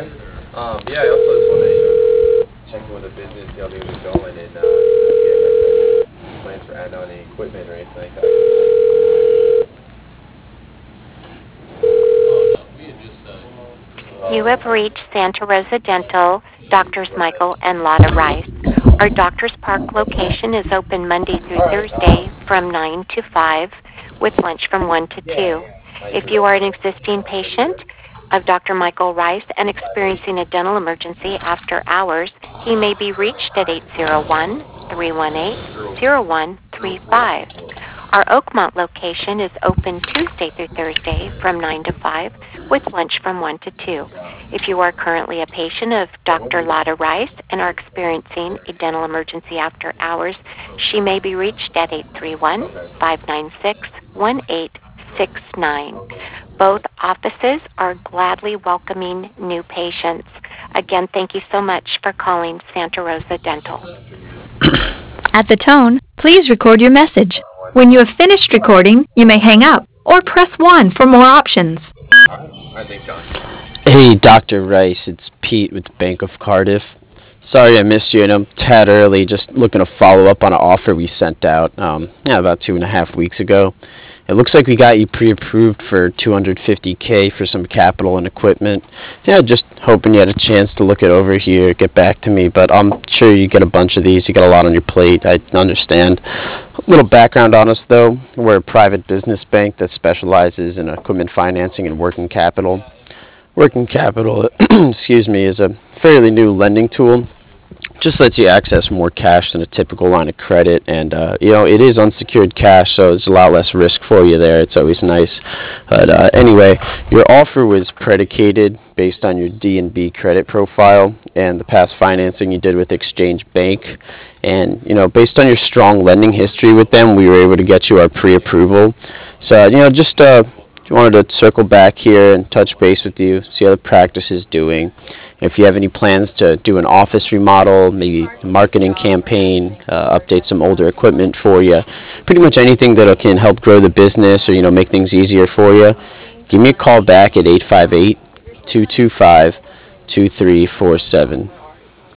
Yeah, I also just want to check in with the business, see how things are going, and see if you guys have any plans for adding on any equipment or anything like that. You have reached Santa Rosa Dental, Doctors Michael and Lotta Rice. Our Doctors Park location is open Monday through Thursday from 9 to 5 with lunch from 1 to 2. If you are an existing patient of Dr. Michael Rice and experiencing a dental emergency after hours, he may be reached at 801-318-0135. Our Oakmont location is open Tuesday through Thursday from 9 to 5 with lunch from 1 to 2. If you are currently a patient of Dr. Lotta Rice and are experiencing a dental emergency after hours, she may be reached at 831-596-1869. Both offices are gladly welcoming new patients. Again, thank you so much for calling Santa Rosa Dental. At the tone, please record your message. When you have finished recording, you may hang up or press 1 for more options. I think, John. Hey, Dr. Rice, it's Pete with Bank of Cardiff. Sorry I missed you, and I'm tad early, just looking to follow up on an offer we sent out about 2.5 weeks ago. It looks like we got you pre-approved for $250K for some capital and equipment. Yeah, just hoping you had a chance to look it over here, get back to me, but I'm sure you get a bunch of these. You got a lot on your plate, I understand. A little background on us, though. We're a private business bank that specializes in equipment financing and working capital. Working capital, excuse me, is a fairly new lending tool. Just lets you access more cash than a typical line of credit, and it is unsecured cash, so there's a lot less risk for you there. It's always nice. But anyway, your offer was predicated based on your D&B credit profile and the past financing you did with Exchange Bank. And based on your strong lending history with them, we were able to get you our pre-approval. So just wanted to circle back here and touch base with you, see how the practice is doing. If you have any plans to do an office remodel, maybe a marketing campaign, update some older equipment for you, pretty much anything that can help grow the business or make things easier for you, give me a call back at 858-225-2347.